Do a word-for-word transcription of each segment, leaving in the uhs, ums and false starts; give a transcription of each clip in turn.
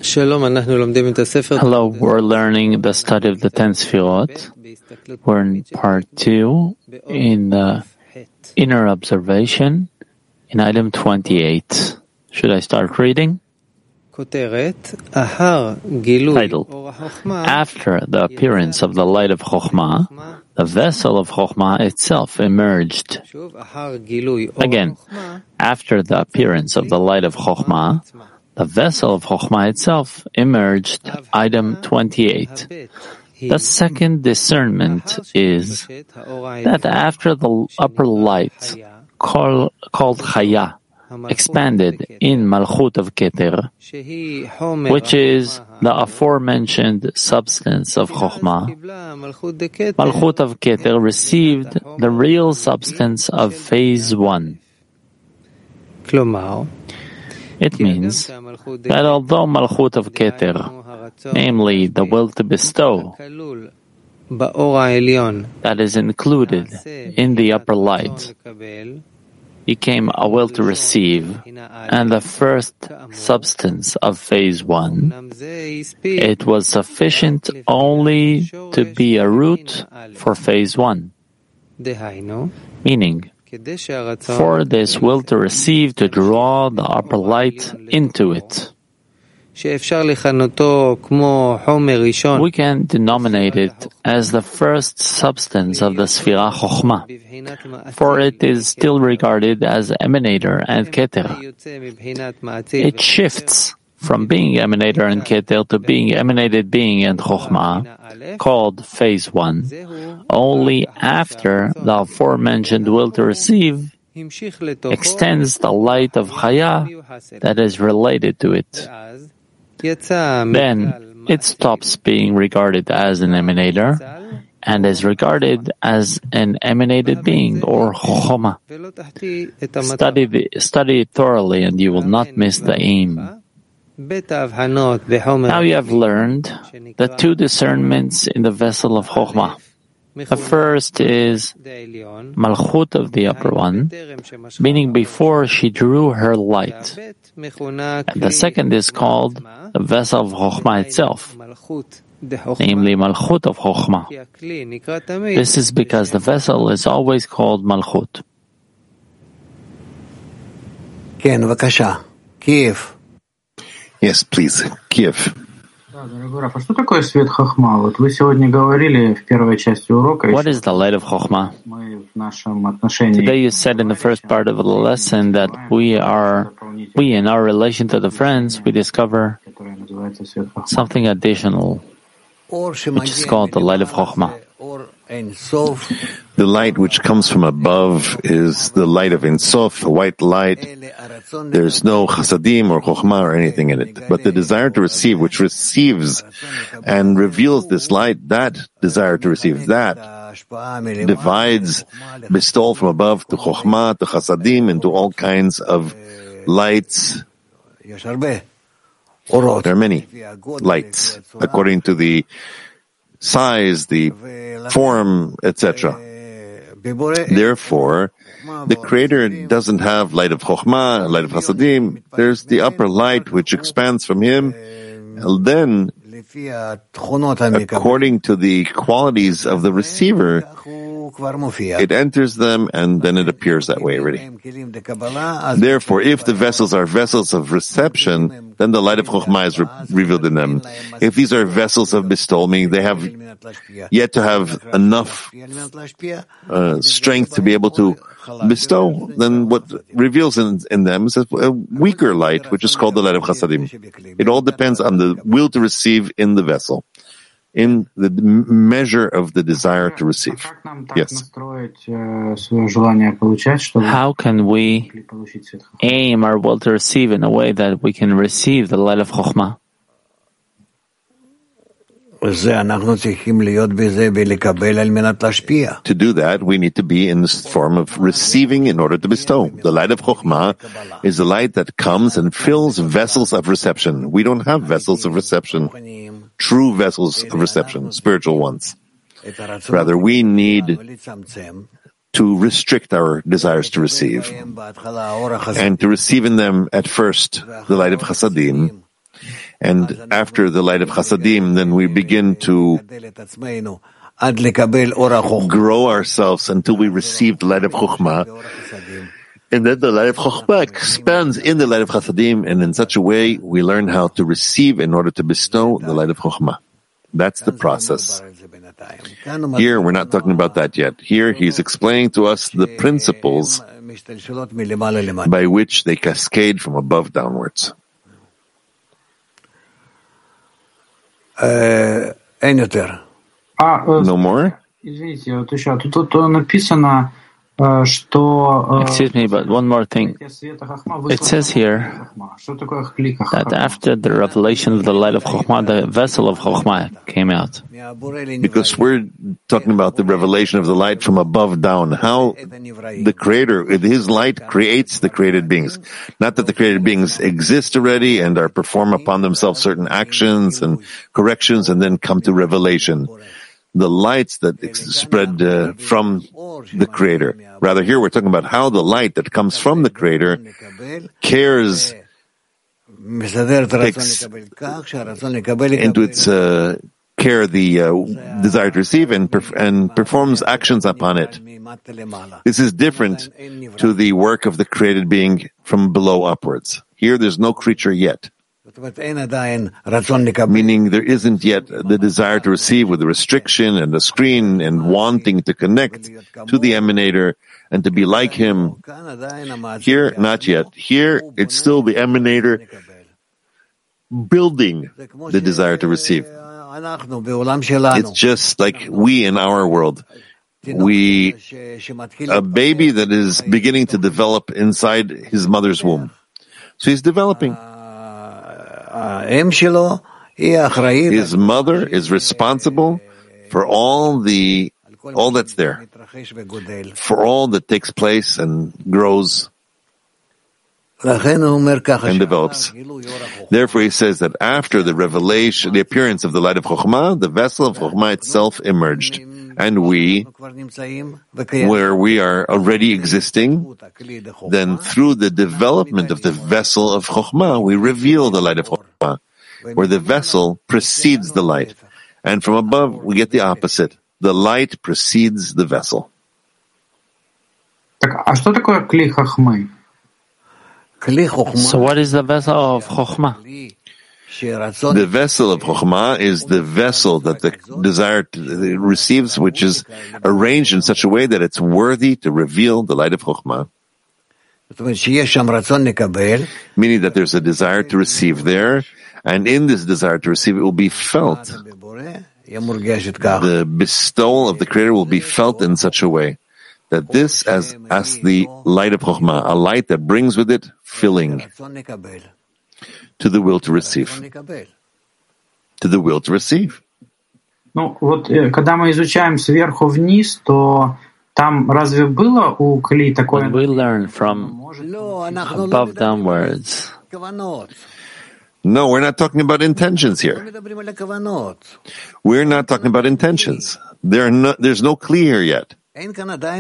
Hello, we're learning the study of the ten Sfirot. We're in part two, in the inner observation, in item twenty-eight. Should I start reading? Title: After the appearance of the light of Chokhmah, the vessel of Chokhmah itself emerged. Again, after the appearance of the light of Chokhmah, the vessel of Chokhmah itself emerged. Item twenty-eight. The second discernment is that after the upper light, call, called Chaya, expanded in Malchut of Keter, which is the aforementioned substance of Chokhmah, Malchut of Keter received the real substance of phase one. It means that although Malchut of Keter, namely the will to bestow, that is included in the upper light, became a will to receive, and the first substance of phase one, it was sufficient only to be a root for phase one. Meaning, for this will to receive to draw the upper light into it. We can denominate it as the first substance of the Sfira Chokhmah, for it is still regarded as emanator and keter. It shifts from being emanator and keter to being emanated being and Chokhmah, called phase one, only after the aforementioned will to receive extends the light of Chaya that is related to it. Then it stops being regarded as an emanator and is regarded as an emanated being or Chokhmah. Study, the, study it thoroughly and you will not miss the aim. Now you have learned the two discernments in the vessel of Chokhmah. The first is Malchut of the upper one, meaning before she drew her light. And the second is called the vessel of Chokhmah itself, namely Malchut of Chokhmah. This is because the vessel is always called Malchut. Yes, please. Kiev. What is the light of Chokhmah? Today you said in the first part of the lesson that we are, we in our relation to the friends, we discover something additional, which is called the light of Chokhmah. The light which comes from above is the light of Ein Sof, the white light. There's no chasadim or chokhmah or anything in it. But the desire to receive, which receives and reveals this light, that desire to receive, that divides bestowal from above to chokhmah, to chasadim, into all kinds of lights. There are many lights according to the size, the form, et cetera. Therefore, the Creator doesn't have light of Chokhmah, light of Hasadim. There's the upper light which expands from Him. And then, according to the qualities of the receiver, it enters them and then it appears that way already. Therefore, if the vessels are vessels of reception, then the light of Chokhmah is re- revealed in them. If these are vessels of bestowal, meaning they have yet to have enough uh, strength to be able to bestow, then what reveals in, in them is a weaker light, which is called the light of Chasadim. It all depends on the will to receive in the vessel, in the measure of the desire to receive. Yes. How can we aim our will to receive in a way that we can receive the light of Chokhmah? To do that, we need to be in this form of receiving in order to bestow. The light of Chokhmah is the light that comes and fills vessels of reception. We don't have vessels of reception, true vessels of reception, spiritual ones. Rather, we need to restrict our desires to receive, and to receive in them at first the light of Chasadim, And after the light of Chasadim, then we begin to grow ourselves until we receive the light of Chokhmah. And then the light of Chokhmah expands in the light of Chasadim, and in such a way we learn how to receive in order to bestow the light of Chokhmah. That's the process. Here we're not talking about that yet. Here he's explaining to us the principles by which they cascade from above downwards. Uh, no more? Excuse me, but one more thing. It says here that after the revelation of the light of Chokhmah, the vessel of Chokhmah came out. Because we're talking about the revelation of the light from above down. How the Creator, His light creates the created beings. Not that the created beings exist already and are perform upon themselves certain actions and corrections and then come to revelation. The lights that spread uh, from the Creator. Rather, here we're talking about how the light that comes from the Creator cares, takes into its uh, care the uh, desire to receive and, perf- and performs actions upon it. This is different to the work of the created being from below upwards. Here there's no creature yet. Meaning there isn't yet the desire to receive with the restriction and the screen and wanting to connect to the emanator and to be like him. Here, not yet. Here, it's still the emanator building the desire to receive. It's just like we in our world. We, a baby that is beginning to develop inside his mother's womb. So he's developing. His mother is responsible for all the all that's there, for all that takes place and grows and develops. Therefore, he says that after the revelation, the appearance of the light of Chokhmah, the vessel of Chokhmah itself emerged, and we, where we are already existing, then through the development of the vessel of Chokhmah, we reveal the light of Chokhmah, where the vessel precedes the light. And from above, we get the opposite. The light precedes the vessel. So what is the vessel of Chokhmah? The vessel of Chokhmah is the vessel that the desire to, receives, which is arranged in such a way that it's worthy to reveal the light of Chokhmah. Meaning that there's a desire to receive there, and in this desire to receive it will be felt. The bestowal of the Creator will be felt in such a way that this as, as the light of Chokhmah, a light that brings with it filling to the will to receive. To the will to receive. Ну, вот, когда мы изучаем сверху вниз, то там разве было у Кли такое... When we learn from above downwards. No, we're not talking about intentions here. We're not talking about intentions. There are no, there's no Kli here yet. There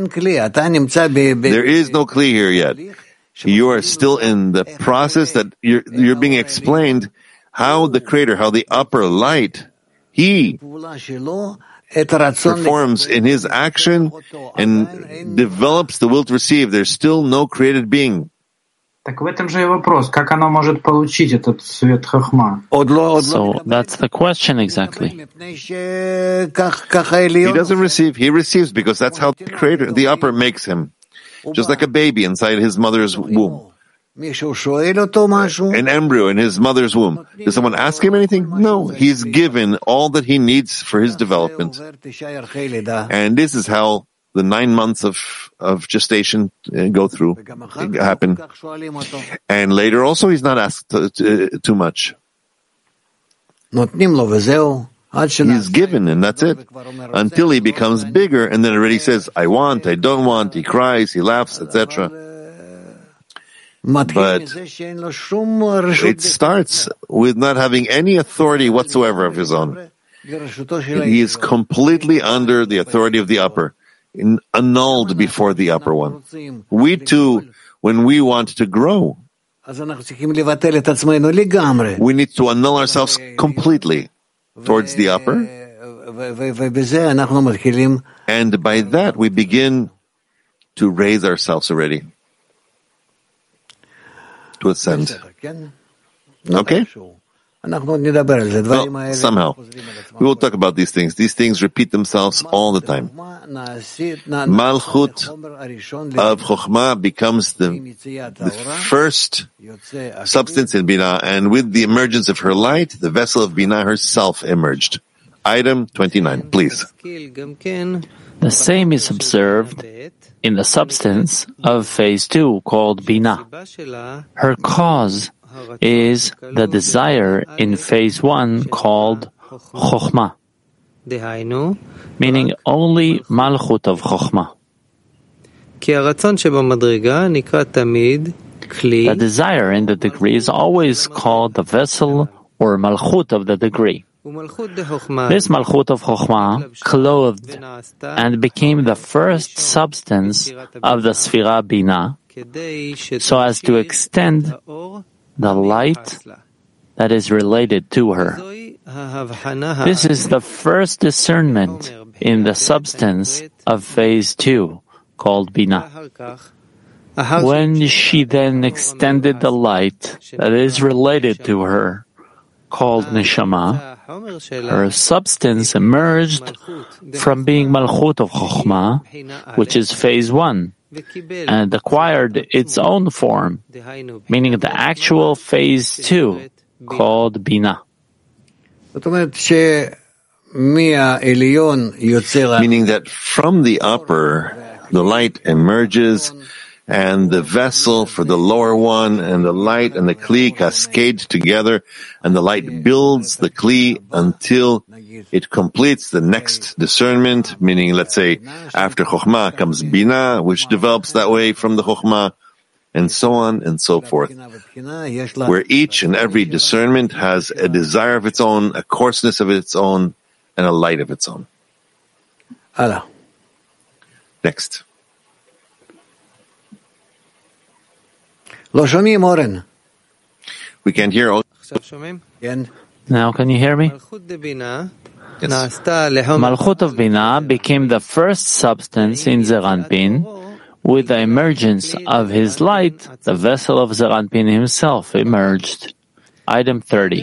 is no Kli here yet. You are still in the process that you're, you're being explained how the Creator, how the upper light, He performs in His action and develops the will to receive. There's still no created being. Так в этом же и вопрос, как оно может получить этот свет Хохма? So that's the question exactly. He doesn't receive, he receives because that's how the Creator, the upper makes him. Just like a baby inside his mother's womb. An embryo in his mother's womb. Does someone ask him anything? No. He's given all that he needs for his development. And this is how the nine months of, of gestation uh, go through, happen. And later also he's not asked to, to, too much. He's given and that's it. Until he becomes bigger and then already says, I want, I don't want, he cries, he laughs, et cetera. But it starts with not having any authority whatsoever of his own. He is completely under the authority of the upper, annulled before the upper one. We too, when we want to grow, We need to annul ourselves completely towards the upper, and by that we begin to raise ourselves already, to ascend. Okay? Well, somehow. We will talk about these things. These things repeat themselves all the time. Malchut of Chokhmah becomes the, the first substance in Binah, and with the emergence of her light, the vessel of Binah herself emerged. Item twenty-nine, please. The same is observed in the substance of phase two, called Binah. Her cause is the desire in phase one, called Chokhmah, meaning only Malchut of Chokhmah. The desire in the degree is always called the vessel or Malchut of the degree. This Malchut of Chokhmah clothed and became the first substance of the Sfira Binah, so as to extend the light that is related to her. This is the first discernment in the substance of phase two, called Binah. When she then extended the light that is related to her, called Neshama, her substance emerged from being Malchut of Chokhmah, which is phase one, and acquired its own form, meaning the actual phase two, called Binah. Meaning that from the upper, the light emerges, and the vessel for the lower one, and the light and the Kli cascade together, and the light builds the Kli until it completes the next discernment, meaning, let's say, after Chokhmah comes Binah, which develops that way from the Chokhmah, and so on and so forth, where each and every discernment has a desire of its own, a coarseness of its own, and a light of its own. Next. We can't hear all. Now can you hear me? Yes. Malchut of Binah became the first substance in Zeir Anpin. With the emergence of his light, the vessel of Zeir Anpin himself emerged. Item thirty.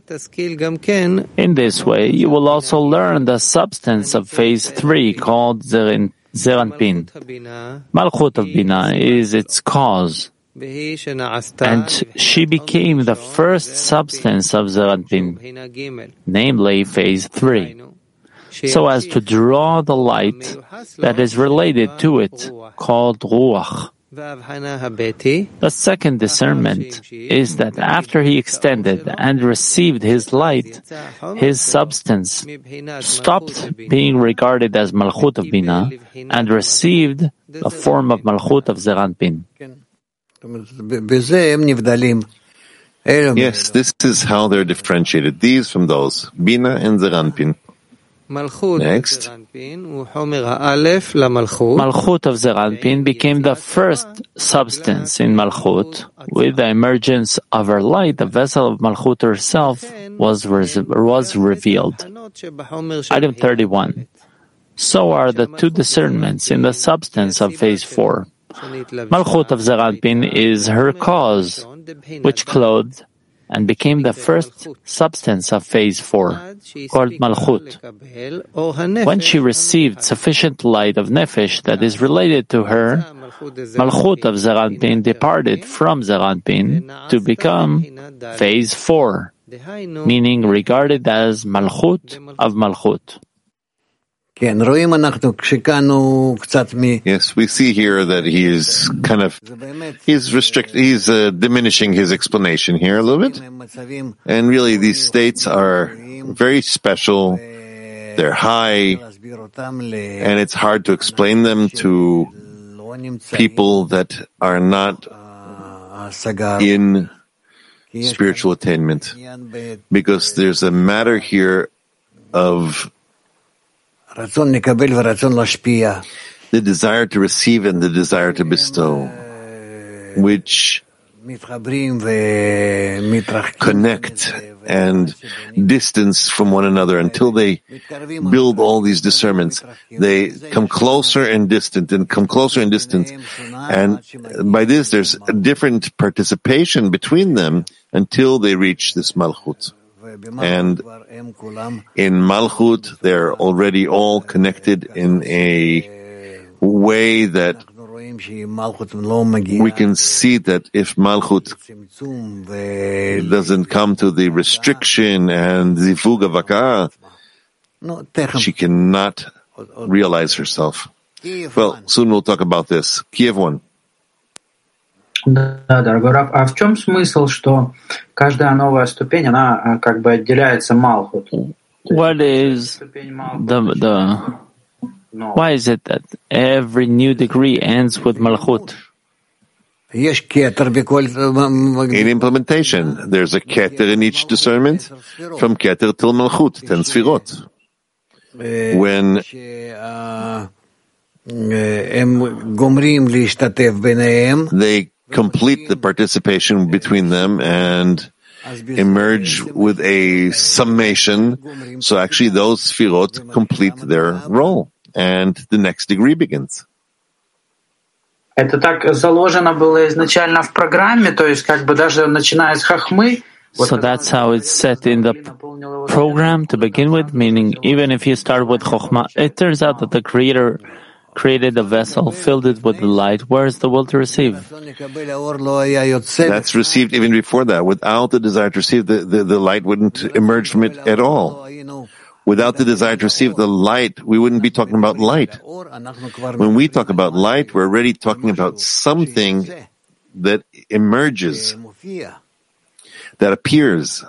In this way, you will also learn the substance of phase three, called Zeir Anpin. Malchut of Binah is its cause, and she became the first substance of Zeir Anpin, namely phase three, so as to draw the light that is related to it, called Ruach. The second discernment is that after he extended and received his light, his substance stopped being regarded as Malchut of Binah and received the form of Malchut of Zeir Anpin. Yes, this is how they're differentiated, these from those, Binah and Zeir Anpin. Next. Malchut of Zeir Anpin became the first substance in Malchut. With the emergence of her light, the vessel of Malchut herself was, was revealed. Item thirty-one. So are the two discernments in the substance of phase four. Malchut of Zeir Anpin is her cause, which clothed and became the first substance of phase four, called Malchut. When she received sufficient light of Nefesh that is related to her, Malchut of Zeir Anpin departed from Zeir Anpin to become phase four, meaning regarded as Malchut of Malchut. Yes, we see here that he is kind of, he's restrict, he's uh, diminishing his explanation here a little bit. And really these states are very special, they're high, and it's hard to explain them to people that are not in spiritual attainment. Because there's a matter here of the desire to receive and the desire to bestow, which connect and distance from one another until they build all these discernments. They come closer and distant and come closer and distant. And by this, there's a different participation between them until they reach this Malchut. And in Malchut, they're already all connected in a way that we can see that if Malchut doesn't come to the restriction and zivug avaka, she cannot realize herself. Well, soon we'll talk about this. Kiev one. Да, дорогой Рав, а в чем смысл, что каждая новая ступень, она как бы отделяется Малхут? What is the, the, why is it that every new degree ends with Malchut? In implementation, there's a keter in each discernment, from keter till Malchut, ten sfirot. When they complete the participation between them and emerge with a summation, so actually those sfirot complete their role, and the next degree begins. Это так заложено было изначально в программе, то есть как бы даже начиная с хахмы. So that's how it's set in the program to begin with, meaning even if you start with Chokhmah, it turns out that the Creator created a vessel, filled it with light. Where is the will to receive? That's received even before that. Without the desire to receive, the, the, the light wouldn't emerge from it at all. Without the desire to receive the light, we wouldn't be talking about light. When we talk about light, we're already talking about something that emerges, that appears.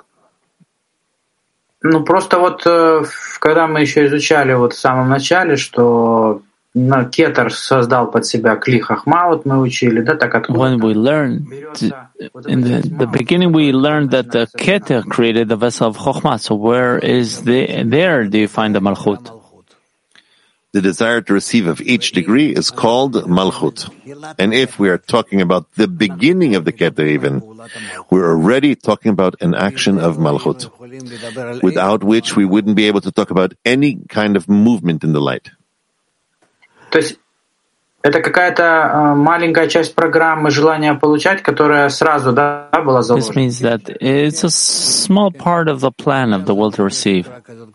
Ну, просто вот, когда мы еще изучали вот в самом начале, что Кетер создал под себя кли хахма, вот мы учили, да, так откуда? When we learned, in the, the beginning we learned that the Keter created the vessel of Chokhmah, so where is the, there do you find the Malchut? The desire to receive of each degree is called Malchut. And if we are talking about the beginning of the Keter even, we're already talking about an action of Malchut, without which we wouldn't be able to talk about any kind of movement in the light. То есть это какая-то маленькая часть программы желания получать, которая сразу, да, была заложена. This means that it's a small part of the plan of the will to receive.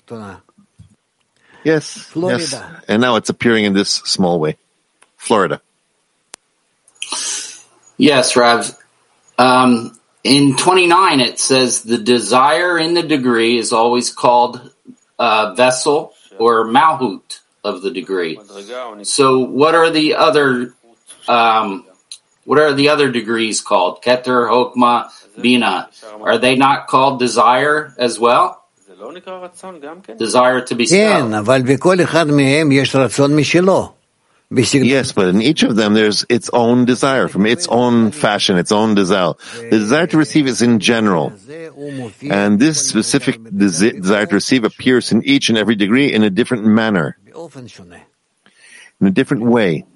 Yes, yes. And now it's appearing in this small way. Florida. Yes, Rav. Um, in twenty-nine, it says the desire in the degree is always called uh, vessel or malhut of the degree. So what are the other um, what are the other degrees called? Keter, Chokmah, Bina. Are they not called desire as well? Desire to bestow. Yes, but in each of them there's its own desire, from its own fashion, its own desire. The desire to receive is in general. And this specific desi- desire to receive appears in each and every degree in a different manner, in a different way.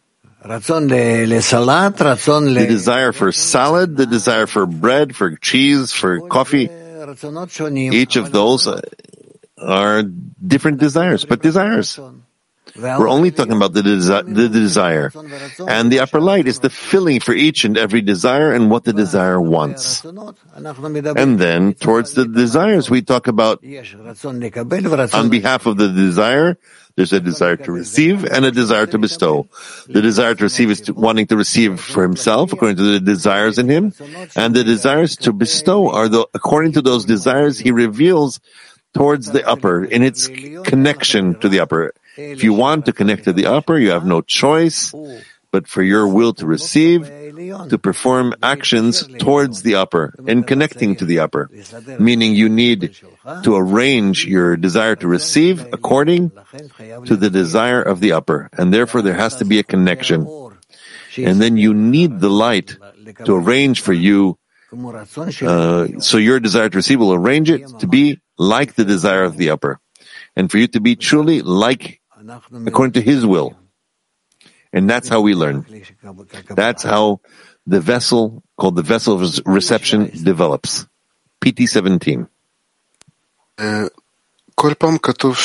The desire for salad, the desire for bread, for cheese, for coffee, each of those are different desires, but desires. We're only talking about the, desi- the desire. And the upper light is the filling for each and every desire and what the desire wants. And then, towards the desires, we talk about, on behalf of the desire, there's a desire to receive and a desire to bestow. The desire to receive is to, wanting to receive for himself, according to the desires in him. And the desires to bestow are, the, according to those desires, he reveals towards the upper, in its connection to the upper. If you want to connect to the upper, you have no choice but for your will to receive, to perform actions towards the upper and connecting to the upper, meaning you need to arrange your desire to receive according to the desire of the upper, and therefore there has to be a connection. And then you need the light to arrange for you, uh, so your desire to receive will arrange it to be like the desire of the upper, and for you to be truly like according to his will. And that's how we learn. That's how the vessel called the vessel of reception develops. P T seventeen. Every time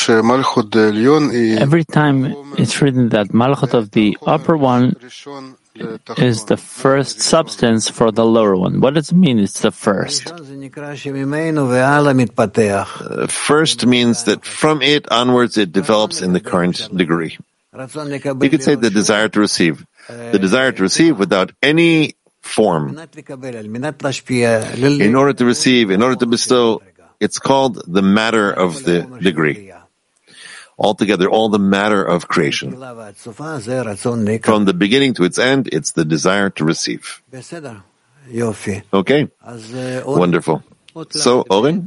it's written that Malchut of the upper one is the first substance for the lower one. What does it mean it's the first? Uh, first means that from it onwards it develops in the current degree. You could say the desire to receive. The desire to receive without any form. In order to receive, in order to bestow, it's called the matter of the degree. Altogether, all the matter of creation. From the beginning to its end, it's the desire to receive. Okay? Wonderful. So, Oren?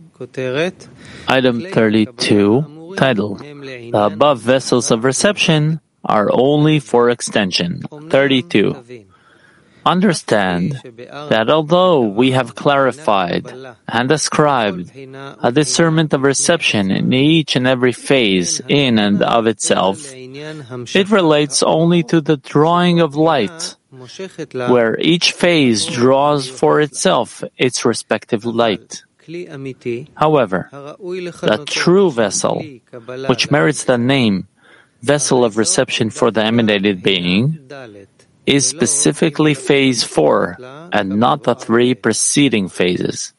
Item thirty-two, title. The above vessels of reception are only for extension. thirty-two. Understand that although we have clarified and ascribed a discernment of reception in each and every phase in and of itself, it relates only to the drawing of light, where each phase draws for itself its respective light. However, the true vessel, which merits the name vessel of reception for the emanated being, is specifically phase four and not the three preceding phases.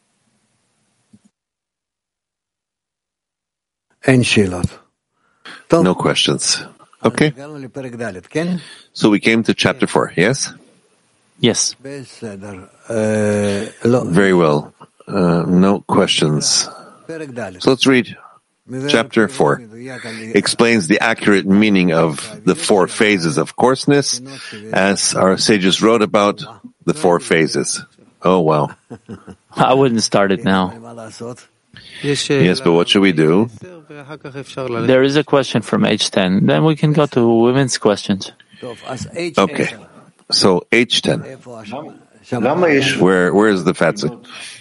No questions. Okay. So we came to chapter four, yes? Yes. Very well. Uh, no questions. So let's read. Chapter four explains the accurate meaning of the four phases of coarseness, as our sages wrote about the four phases. Oh, wow. I wouldn't start it now. Yes, but what should we do? There is a question from H ten. Then we can go to women's questions. Okay. So H ten. Where, where is the fatza?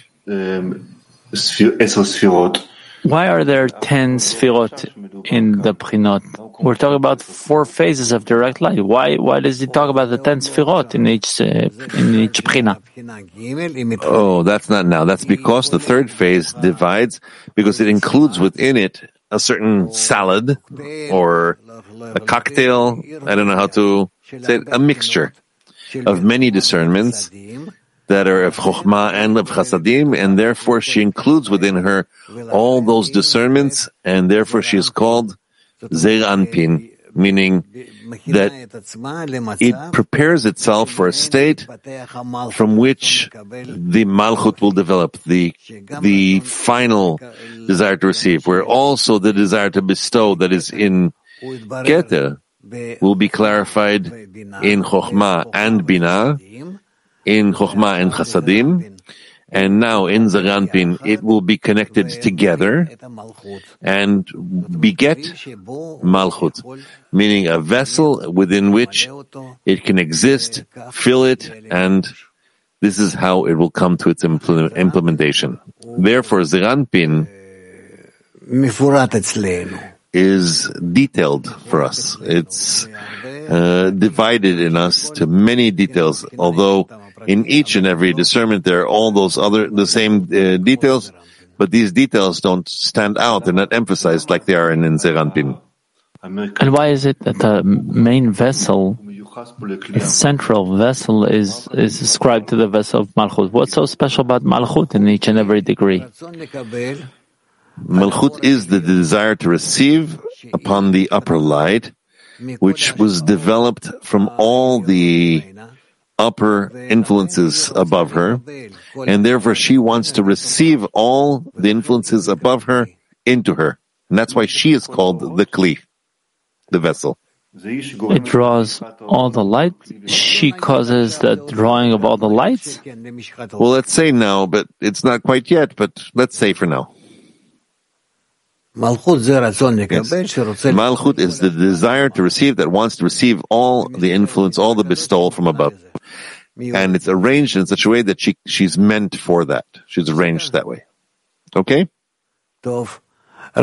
Why are there ten sfirot in the Prinot? We're talking about four phases of direct light. Why Why does he talk about the ten sfirot in each uh, in each Prina? Oh, that's not now. That's because the third phase divides, because it includes within it a certain salad or a cocktail. I don't know how to say it, a mixture of many discernments that are of Chokhmah and of Chasadim, and therefore she includes within her all those discernments, and therefore she is called Zeir Anpin, meaning that it prepares itself for a state from which the Malchut will develop, the the final desire to receive, where also the desire to bestow that is in Keter will be clarified in Chokhmah and Binah, in Chokhmah and Chasadim, and now in Zeir Anpin it will be connected together and beget Malchut, meaning a vessel within which it can exist, fill it, and this is how it will come to its impl- implementation. Therefore, Zeir Anpin is detailed for us. It's uh, divided in us to many details, although in each and every discernment there are all those other, the same uh, details, but these details don't stand out, they're not emphasized like they are in, in Zeir Anpin. And why is it that the main vessel, the central vessel, is, is ascribed to the vessel of Malchut? What's so special about Malchut in each and every degree? Malchut is the desire to receive upon the upper light, which was developed from all the upper influences above her, and therefore she wants to receive all the influences above her into her. And that's why she is called the Kli, the vessel. It draws all the light. She causes the drawing of all the lights? Well, let's say now, but it's not quite yet, but let's say for now. Malchut Yes. Malchut is the desire to receive that wants to receive all the influence, all the bestowal from above. And it's arranged in such a way that she she's meant for that. She's arranged that way. Okay? Good.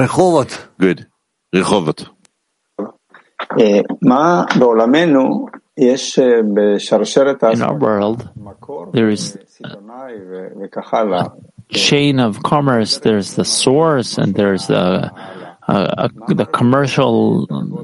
Good. Rehovot. In our world, there is a chain of commerce. There's the source, and there's the uh, the commercial,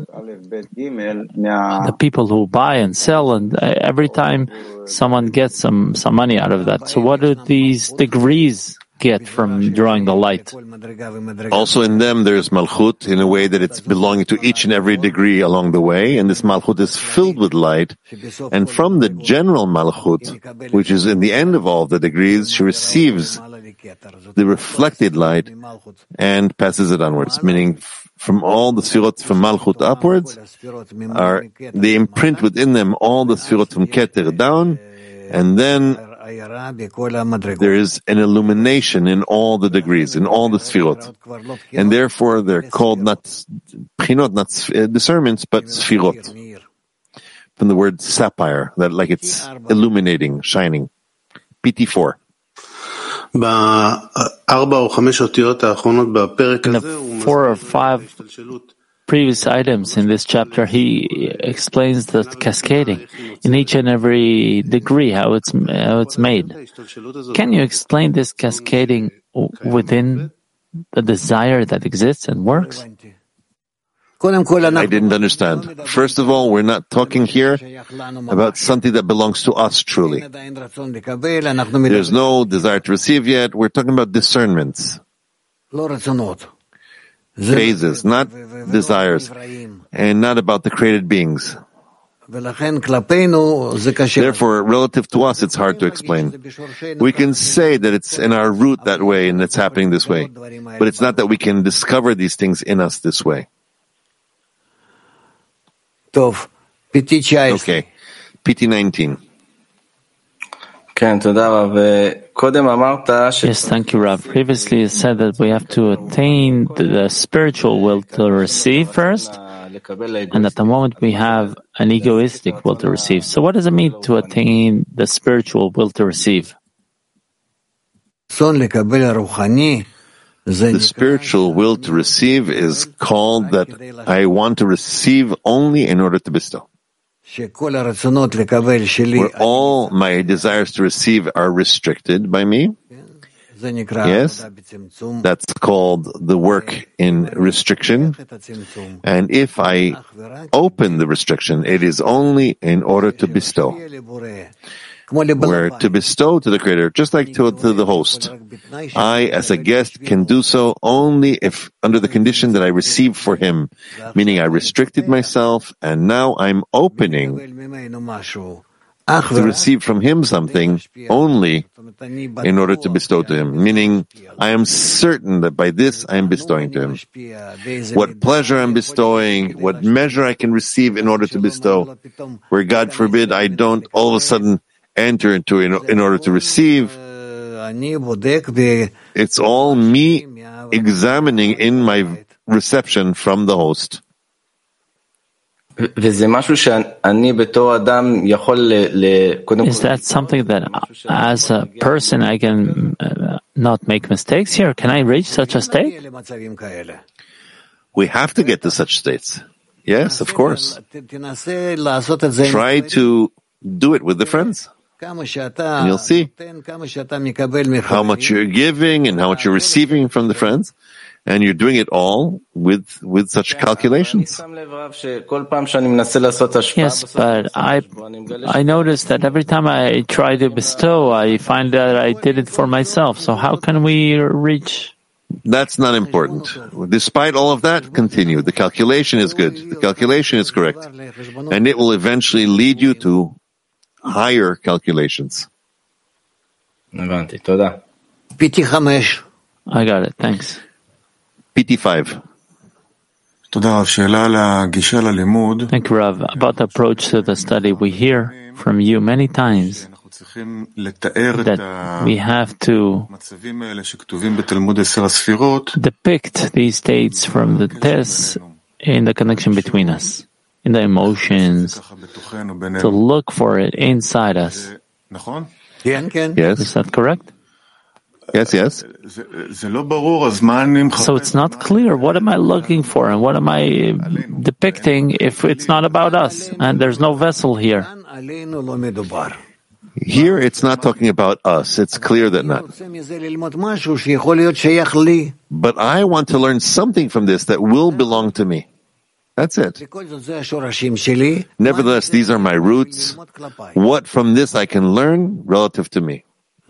the people who buy and sell, and every time someone gets some some money out of that. So, what do these degrees get from drawing the light? Also in them there's malchut in a way that it's belonging to each and every degree along the way, and this malchut is filled with light, and from the general malchut, which is in the end of all the degrees, she receives the reflected light and passes it onwards, meaning from all the sfirot from malchut upwards, are they imprint within them all the sfirot from keter down, and then there is an illumination in all the degrees, in all the sfirot. And therefore they're called not pchinot, not discernments, but sfirot. From the word sapphire, that like it's illuminating, shining. P T four. In the four or five previous items in this chapter, he explains the cascading in each and every degree, how it's how it's made. Can you explain this cascading within the desire that exists and works? I didn't understand. First of all, we're not talking here about something that belongs to us truly. There's no desire to receive yet. We're talking about discernments. Phases, not desires, and not about the created beings. Therefore, relative to us, it's hard to explain. We can say that it's in our root that way and it's happening this way, but it's not that we can discover these things in us this way. Okay, P T nineteen. Yes, thank you, Rav. Previously you said that we have to attain the spiritual will to receive first, and at the moment we have an egoistic will to receive. So what does it mean to attain the spiritual will to receive? The spiritual will to receive is called that I want to receive only in order to bestow. Where all my desires to receive are restricted by me. Yes, that's called the work in restriction. And if I open the restriction, it is only in order to bestow. Where to bestow to the Creator, just like to, to the host. I, as a guest, can do so only if under the condition that I receive for him, meaning I restricted myself, and now I'm opening to receive from him something only in order to bestow to him, meaning I am certain that by this I am bestowing to him. What pleasure I'm bestowing, what measure I can receive in order to bestow, where God forbid I don't all of a sudden enter into in, in order to receive. It's all me examining in my reception from the host. Is that something that as a person I can uh, not make mistakes here? Can I reach such a state? We have to get to such states. Yes, of course. Try to do it with the friends. And you'll see how much you're giving and how much you're receiving from the friends, and you're doing it all with with such calculations. Yes, but I I noticed that every time I try to bestow, I find that I did it for myself. So how can we reach? That's not important. Despite all of that, continue. The calculation is good. The calculation is correct, and it will eventually lead you to higher calculations. I got it. Thanks. P T five. Thank you, Rav. About the approach to the study, we hear from you many times that we have to depict these states from the tests in the connection between us, in the emotions, to look for it inside us. Yes. Is that correct? Yes, yes. So it's not clear. What am I looking for and what am I depicting if it's not about us and there's no vessel here? Here it's not talking about us. It's clear that not. But I want to learn something from this that will belong to me. That's it. Nevertheless, these are my roots. What from this I can learn relative to me.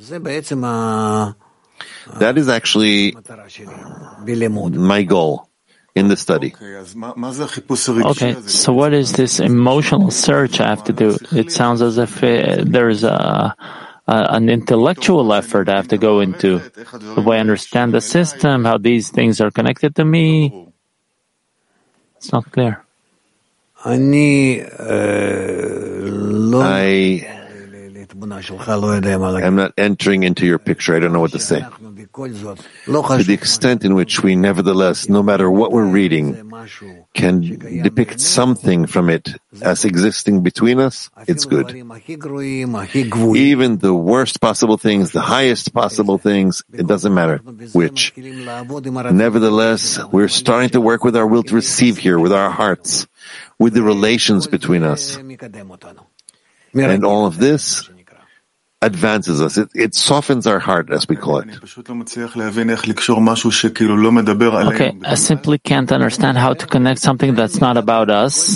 That is actually my goal in the study. Okay, so what is this emotional search I have to do? It sounds as if it, there's a, a, an intellectual effort I have to go into. The way I understand the system, how these things are connected to me. It's not clear. I am not entering into your picture. I don't know what to say. To the extent in which we nevertheless, no matter what we're reading, can depict something from it as existing between us, it's good. Even the worst possible things, the highest possible things, it doesn't matter which. Nevertheless, we're starting to work with our will to receive here, with our hearts, with the relations between us. And all of this advances us. It, it softens our heart, as we call it. Okay, I simply can't understand how to connect something that's not about us.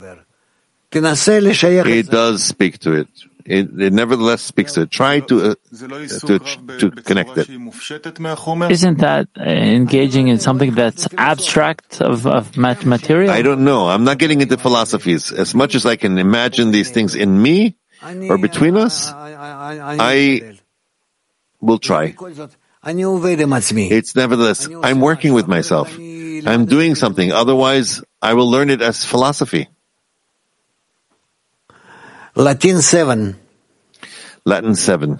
It does speak to it. It, it nevertheless speaks to it. Try to, uh, to, to connect it. Isn't that engaging in something that's abstract of, of material? I don't know. I'm not getting into philosophies. As much as I can imagine these things in me or between us, I will try. It's nevertheless, I'm working with myself. I'm doing something. Otherwise, I will learn it as philosophy. Latin seven. Latin seven.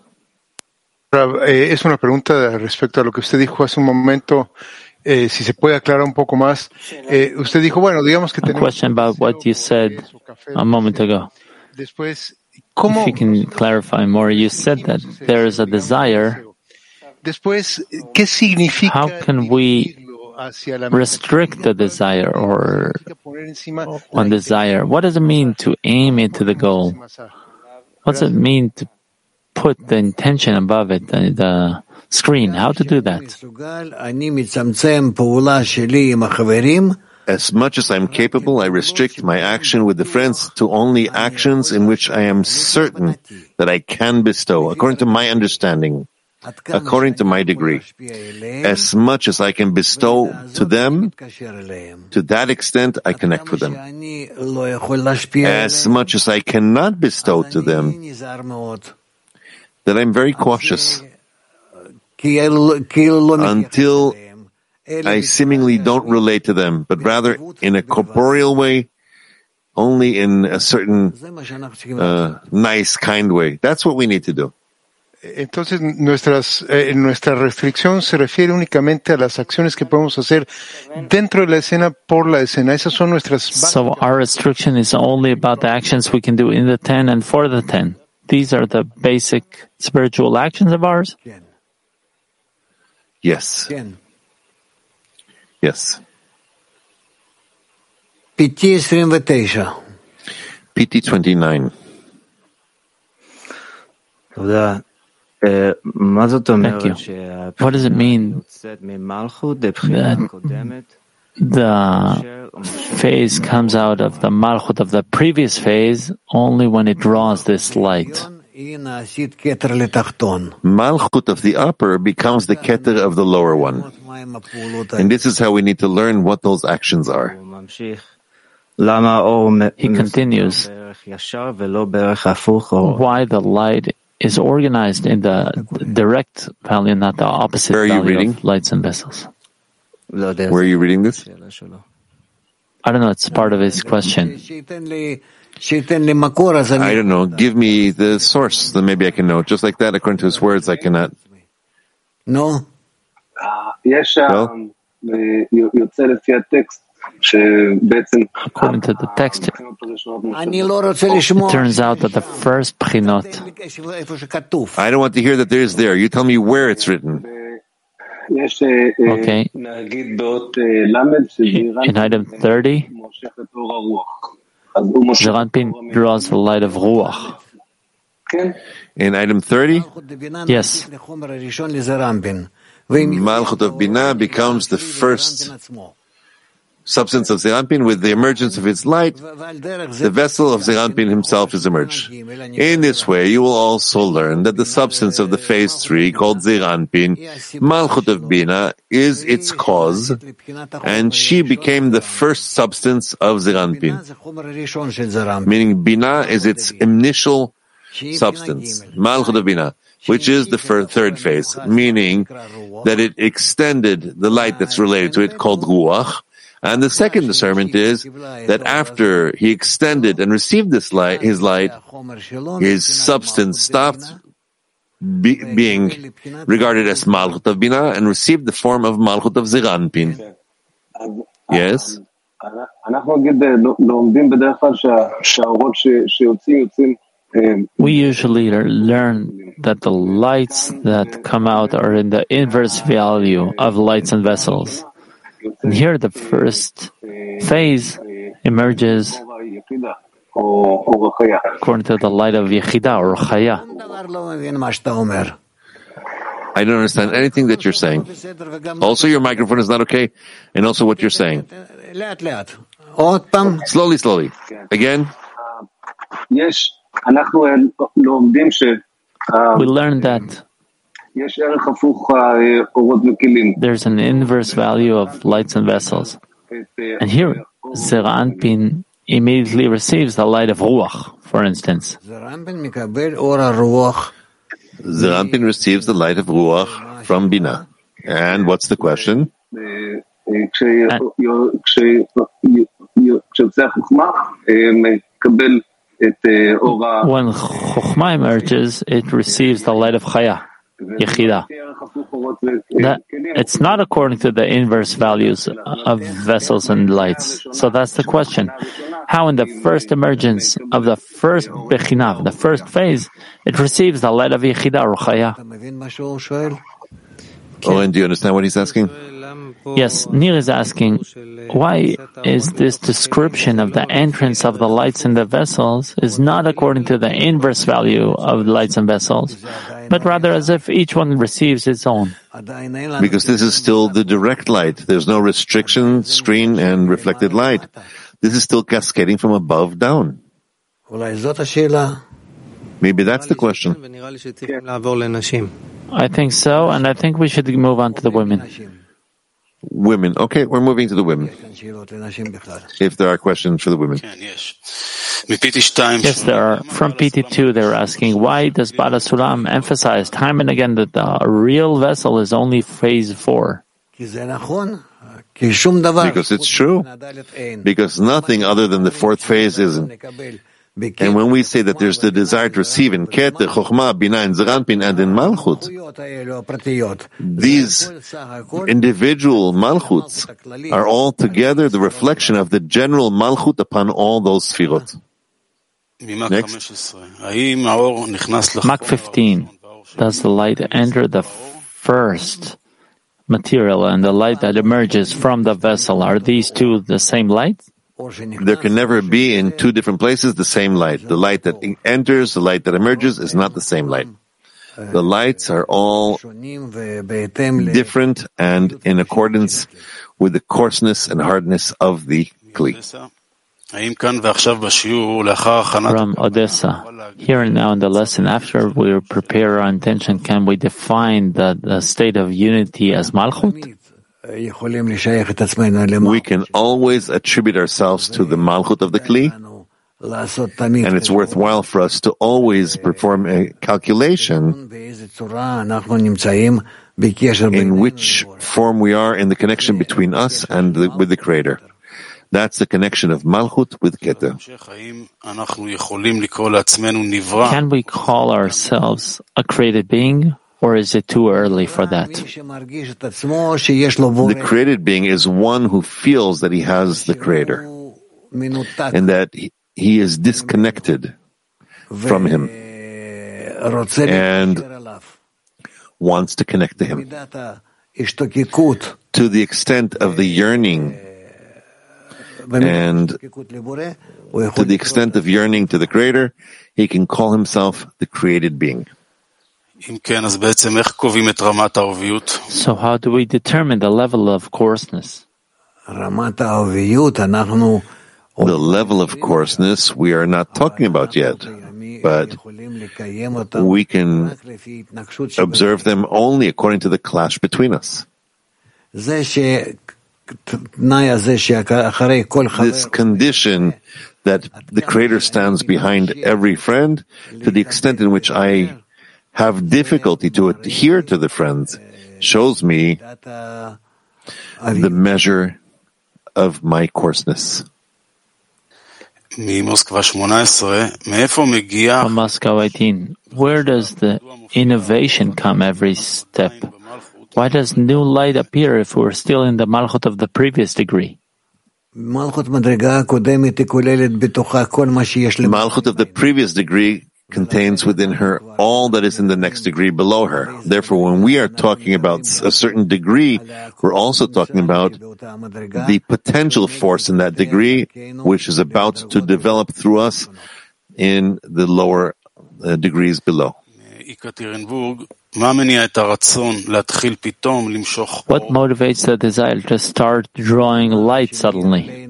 Eh, es una pregunta respecto a lo que usted dijo hace un momento. Eh, si se puede aclarar un poco más. Eh, usted dijo, bueno, digamos que tenemos. A question about what you said a moment ago. Después, if you can clarify more, you said that there is a desire. Después, ¿qué significa? How can we restrict the desire or one desire? What does it mean to aim into the goal? What does it mean to put the intention above it, the, the screen? How to do that? As much as I'm capable, I restrict my action with the friends to only actions in which I am certain that I can bestow, according to my understanding, according to my degree. As much as I can bestow to them, to that extent I connect with them. As much as I cannot bestow to them, that I'm very cautious until I seemingly don't relate to them, but rather in a corporeal way, only in a certain uh, nice, kind way. That's what we need to do. Entonces, nuestras, eh, nuestra restricción se refiere únicamente a las acciones que podemos hacer dentro de la escena por la escena. Esas son nuestras. So our restriction is only about the actions we can do in the ten and for the ten. These are the basic spiritual actions of ours? Yes. Yes. P T twenty-nine. P T twenty-nine. Thank you. What does it mean that the phase comes out of the malchut of the previous phase only when it draws this light? Malchut of the upper becomes the keter of the lower one. And this is how we need to learn what those actions are. He continues, why the light is organized in the direct value, not the opposite Where are you value reading? of lights and vessels. Where are you reading this? I don't know, it's part of his question. I don't know. Give me the source, then maybe I can know. Just like that, according to his words, I cannot. No. Well, According to the text, it turns out that the first Pchinot. I don't want to hear that there is there. You tell me where it's written. Okay. In item thirty, Zeir Anpin draws the light of Ruach. In item thirty? Yes. Malchut of Binah becomes the first substance of Zeir Anpin. With the emergence of its light, the vessel of Zeir Anpin himself is emerged. In this way, you will also learn that the substance of the phase three, called Zeir Anpin, Malchut of Binah, is its cause, and she became the first substance of Zeir Anpin. Meaning, Binah is its initial substance, Malchut of Binah, which is the third phase, meaning that it extended the light that's related to it, called Ruach. And the second discernment is that after he extended and received this light, his light, his substance stopped be, being regarded as Malchut of Binah and received the form of Malchut of Zeir Anpin. Yes? We usually learn that the lights that come out are in the inverse value of lights and vessels. And here the first phase emerges according to the light of Yechidah or Chaya. I don't understand anything that you're saying. Also, your microphone is not okay, and also what you're saying. Slowly, slowly. Again. We learned that there's an inverse value of lights and vessels. And here, Zeir Anpin immediately receives the light of Ruach, for instance. Zeir Anpin receives the light of Ruach from Binah. And what's the question? And when Chokhmah emerges, it receives the light of Chaya, Yechidah. That, it's not according to the inverse values of vessels and lights. So that's the question. How in the first emergence of the first Bechina, the first phase, it receives the light of Yechidah or Chaya? Oh, and do you understand what he's asking? Yes, Nir is asking, why is this description of the entrance of the lights in the vessels is not according to the inverse value of lights and vessels, but rather as if each one receives its own? Because this is still the direct light. There's no restriction, screen, and reflected light. This is still cascading from above down. Maybe that's the question. I think so, and I think we should move on to the women. Women. Okay, we're moving to the women. If there are questions for the women. Yes, there are. From P T two, they're asking, why does Bala Sulam emphasize time and again that the real vessel is only phase four? Because it's true. Because nothing other than the fourth phase isn't. And when we say that there's the desire to receive in Keter, Chokhmah, Binah, and Zeir Anpin, and in Malchut, these individual Malchuts are all together the reflection of the general Malchut upon all those Sfirot. Next. Mark fifteen. Does the light enter the first material and the light that emerges from the vessel, are these two the same light? There can never be in two different places the same light. The light that enters, the light that emerges is not the same light. The lights are all different and in accordance with the coarseness and hardness of the Kli. From Odessa, here and now in the lesson, after we prepare our intention, can we define the, the state of unity as Malchut? We can always attribute ourselves to the Malchut of the Kli, and it's worthwhile for us to always perform a calculation in which form we are in the connection between us and the, with the Creator. That's the connection of Malchut with Keter. Can we call ourselves a created being? or is it too early for that? The created being is one who feels that he has the Creator and that he is disconnected from him and wants to connect to him. To the extent of the yearning and to the extent of yearning to the Creator, he can call himself the created being. So how do we determine the level of coarseness? The level of coarseness we are not talking about yet, but we can observe them only according to the clash between us. This condition that the Creator stands behind every friend, to the extent in which I have difficulty to adhere to the friends, shows me the measure of my coarseness. From Moscow eighteen, where does the innovation come every step? Why does new light appear if we're still in the Malchut of the previous degree? Malchut of the previous degree contains within her all that is in the next degree below her. Therefore, when we are talking about a certain degree, we're also talking about the potential force in that degree, which is about to develop through us in the lower uh, degrees below. What motivates the desire to start drawing light suddenly?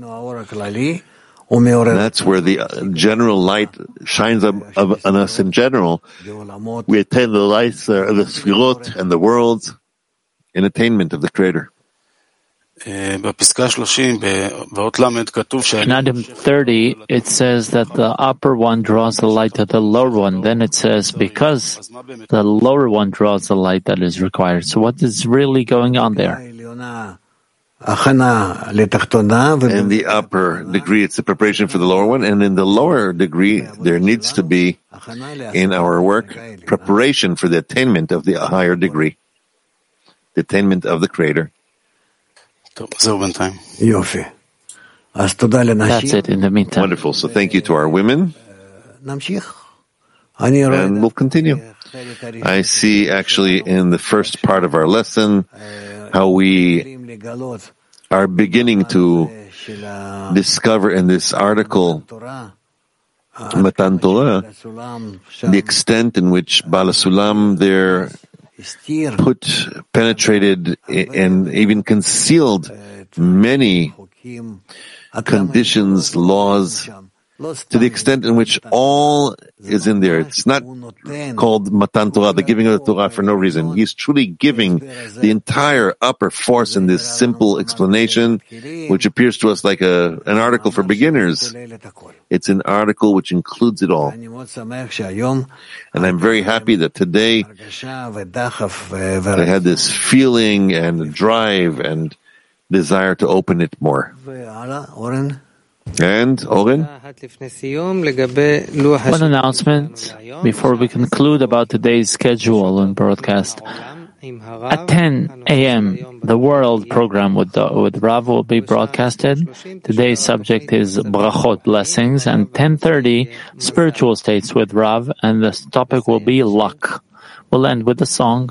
That's where the general light shines up, up on us in general. We attain the lights uh, of the Sfirot and the worlds in attainment of the Creator. In item thirty, it says that the upper one draws the light to the lower one. Then it says, because the lower one draws the light that is required. So what is really going on there? In the upper degree, it's the preparation for the lower one, and in the lower degree, there needs to be, in our work, preparation for the attainment of the higher degree, the attainment of the Creator. That's it in the meantime. Wonderful. So thank you to our women. And we'll continue. I see actually in the first part of our lesson how we are beginning to discover in this article, Matan Torah, the extent in which Baal Sulam there put, penetrated, and even concealed many conditions, laws, to the extent in which all is in there. It's not called Matan Torah, the giving of the Torah, for no reason. He's truly giving the entire upper force in this simple explanation, which appears to us like a, an article for beginners. It's an article which includes it all. And I'm very happy that today I had this feeling and drive and desire to open it more. And, Oren? One announcement before we conclude about today's schedule and broadcast. At ten a.m., the World program with, the, with Rav will be broadcasted. Today's subject is Brachot, blessings, and ten thirty, spiritual states with Rav, and the topic will be luck. We'll end with a song.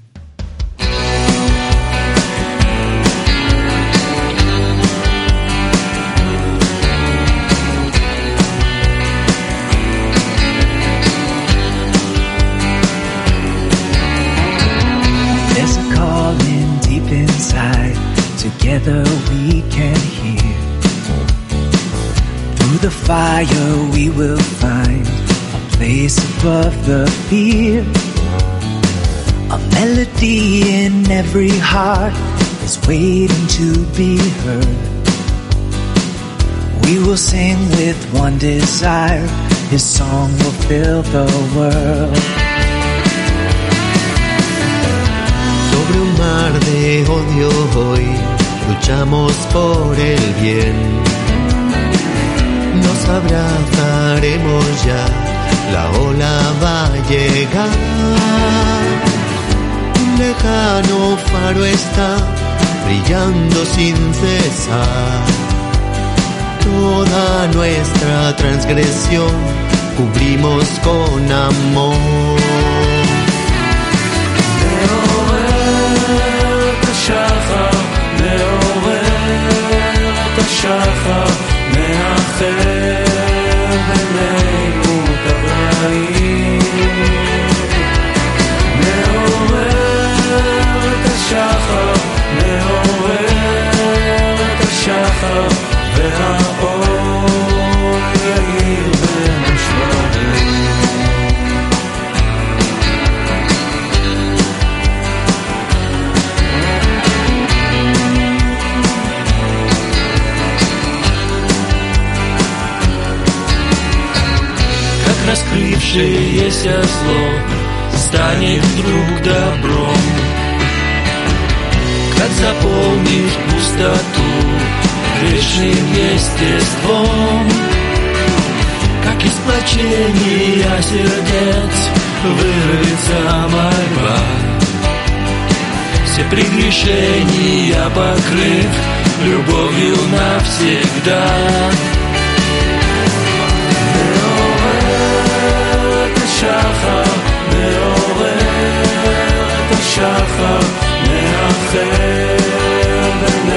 Together we can hear. Through the fire we will find a place above the fear. A melody in every heart is waiting to be heard. We will sing with one desire, His song will fill the world. Sobre un mar de odio hoy luchamos por el bien. Nos abrazaremos ya, la ola va a llegar. lejano faro está brillando sin cesar. Toda nuestra transgresión cubrimos con amor. מעורר את השחר, מעורר את השחר, מאחר בינינו את הרעים. מעורר את השחר, מעורר את השחר, והאור יאיר בין השברים. Раскрывшееся зло станет вдруг добром, как заполнишь пустоту грешным естеством, как из сплочения сердец вырвется мольба, все прегрешения покрыв любовью навсегда. השחר, מעורר את השחר, מאחר